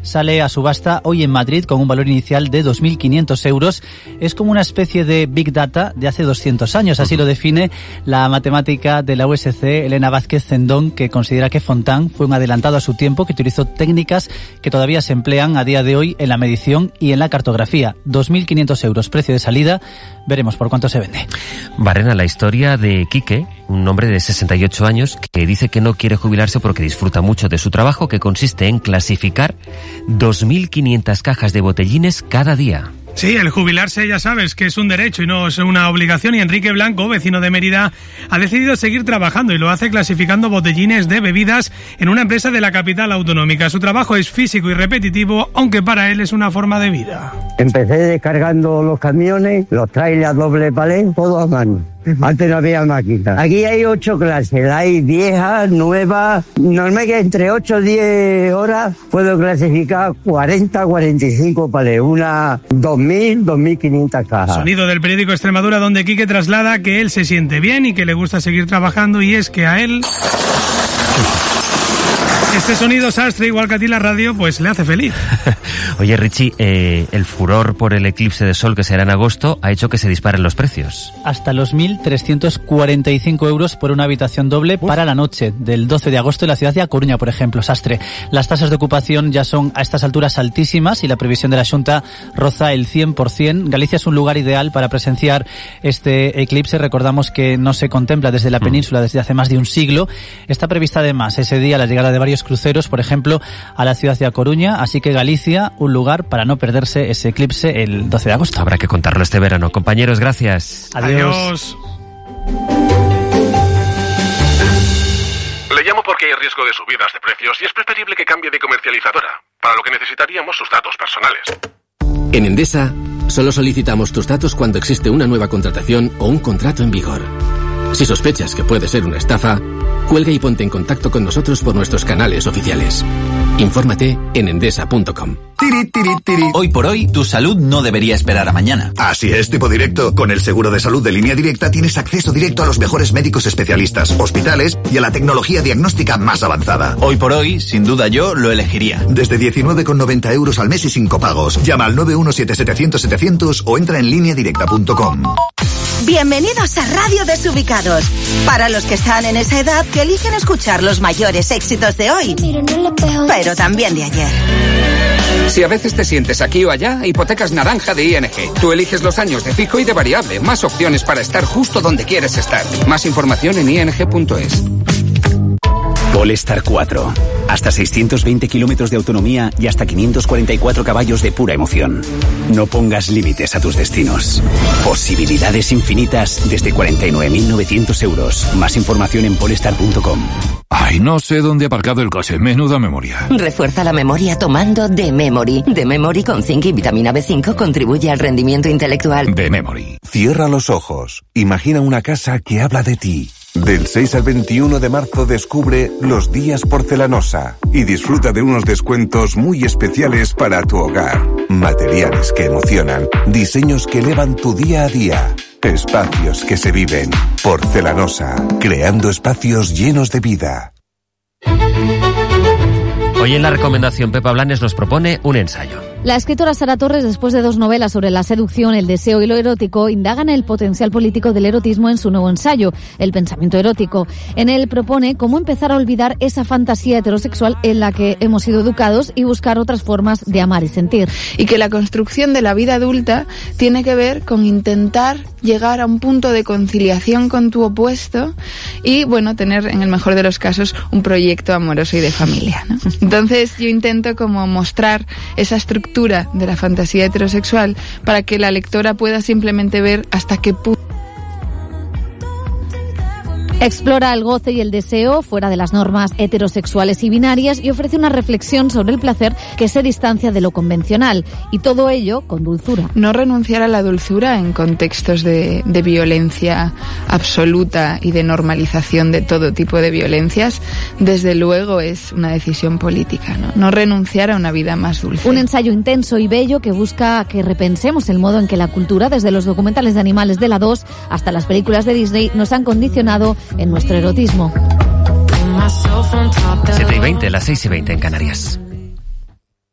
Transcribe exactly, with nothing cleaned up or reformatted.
sale a subasta hoy en Madrid con un valor inicial de dos mil quinientos euros. Es como una especie de Big Data de hace doscientos años, así lo define la matemática de la U S C, Elena Vázquez Zendón, que considera que Fontán fue un adelantado a su tiempo, que utilizó técnicas que todavía se emplean a día de hoy en la medición y en la cartografía. dos mil quinientos euros, precio de salida. Veremos por cuánto se vende. Barrena, la historia de Quique, un hombre de sesenta y ocho años que dice que no quiere jubilarse porque disfruta mucho de su trabajo, que consiste en clasificar dos mil quinientas cajas de botellines cada día. Sí, el jubilarse ya sabes que es un derecho y no es una obligación, y Enrique Blanco, vecino de Mérida, ha decidido seguir trabajando y lo hace clasificando botellines de bebidas en una empresa de la capital autonómica. Su trabajo es físico y repetitivo, aunque para él es una forma de vida. Empecé descargando los camiones, los trailers doble palé, todo a mano. Antes no había máquina. Aquí hay ocho clases, hay viejas, nuevas. Normal que entre ocho y diez horas puedo clasificar cuarenta, cuarenta y cinco palés, una dos mil, dos mil quinientas cajas. Sonido del periódico Extremadura, donde Quique traslada que él se siente bien y que le gusta seguir trabajando, y es que a él este sonido sastre, igual que a ti la radio, pues le hace feliz. Oye, Richie, eh, el furor por el eclipse de sol que será en agosto ha hecho que se disparen los precios. Hasta los mil trescientos cuarenta y cinco euros por una habitación doble Uf. para la noche del doce de agosto en la ciudad de A Coruña, por ejemplo, Sastre. Las tasas de ocupación ya son a estas alturas altísimas y la previsión de la Xunta roza el cien por ciento. Galicia es un lugar ideal para presenciar este eclipse. Recordamos que no se contempla desde la mm. península desde hace más de un siglo. Está prevista además ese día la llegada de varios cruceros, por ejemplo, a la ciudad de A Coruña, así que Galicia, un lugar para no perderse ese eclipse el doce de agosto. Habrá que contarlo este verano. Compañeros, gracias. Adiós. Adiós. Le llamo porque hay riesgo de subidas de precios y es preferible que cambie de comercializadora, para lo que necesitaríamos sus datos personales. En Endesa, solo solicitamos tus datos cuando existe una nueva contratación o un contrato en vigor. Si sospechas que puede ser una estafa, cuelga y ponte en contacto con nosotros por nuestros canales oficiales. Infórmate en endesa punto com. Tiri, tiri, tiri. Hoy por hoy, tu salud no debería esperar a mañana. Así es, tipo directo. Con el seguro de salud de Línea Directa tienes acceso directo a los mejores médicos especialistas, hospitales y a la tecnología diagnóstica más avanzada. Hoy por hoy, sin duda yo lo elegiría. Desde diecinueve con noventa euros al mes y sin copagos. Llama al nueve uno siete setecientos setecientos o entra en línea directa punto com. Bienvenidos a Radio Desubicados. Para los que están en esa edad que eligen escuchar los mayores éxitos de hoy, pero también de ayer. Si a veces te sientes aquí o allá, Hipotecas Naranja de I N G. Tú eliges los años de fijo y de variable. Más opciones para estar justo donde quieres estar. Más información en i n g punto es. Polestar cuatro. Hasta seiscientos veinte kilómetros de autonomía y hasta quinientos cuarenta y cuatro caballos de pura emoción. No pongas límites a tus destinos. Posibilidades infinitas desde cuarenta y nueve mil novecientos euros. Más información en polestar punto com. Ay, no sé dónde he aparcado el coche. Menuda memoria. Refuerza la memoria tomando The Memory. The Memory con zinc y vitamina B cinco contribuye al rendimiento intelectual. The Memory. Cierra los ojos. Imagina una casa que habla de ti. Del seis al veintiuno de marzo descubre Los Días Porcelanosa y disfruta de unos descuentos muy especiales para tu hogar. Materiales que emocionan, diseños que elevan tu día a día, espacios que se viven. Porcelanosa, creando espacios llenos de vida. Hoy en la recomendación Pepa Blanes nos propone un ensayo. La escritora Sara Torres, después de dos novelas sobre la seducción, el deseo y lo erótico, indaga en el potencial político del erotismo en su nuevo ensayo, El pensamiento erótico. En él propone cómo empezar a olvidar esa fantasía heterosexual en la que hemos sido educados y buscar otras formas de amar y sentir. Y que la construcción de la vida adulta tiene que ver con intentar llegar a un punto de conciliación con tu opuesto y, bueno, tener, en el mejor de los casos, un proyecto amoroso y de familia, ¿no? Entonces yo intento como mostrar esa estructura de la fantasía heterosexual para que la lectora pueda simplemente ver hasta qué punto explora el goce y el deseo fuera de las normas heterosexuales y binarias y ofrece una reflexión sobre el placer que se distancia de lo convencional, y todo ello con dulzura. No renunciar a la dulzura en contextos de, de violencia absoluta y de normalización de todo tipo de violencias, desde luego es una decisión política, ¿no? No renunciar a una vida más dulce. Un ensayo intenso y bello que busca que repensemos el modo en que la cultura, desde los documentales de animales de la dos hasta las películas de Disney, nos han condicionado en nuestro erotismo. siete y veinte, las seis y veinte en Canarias.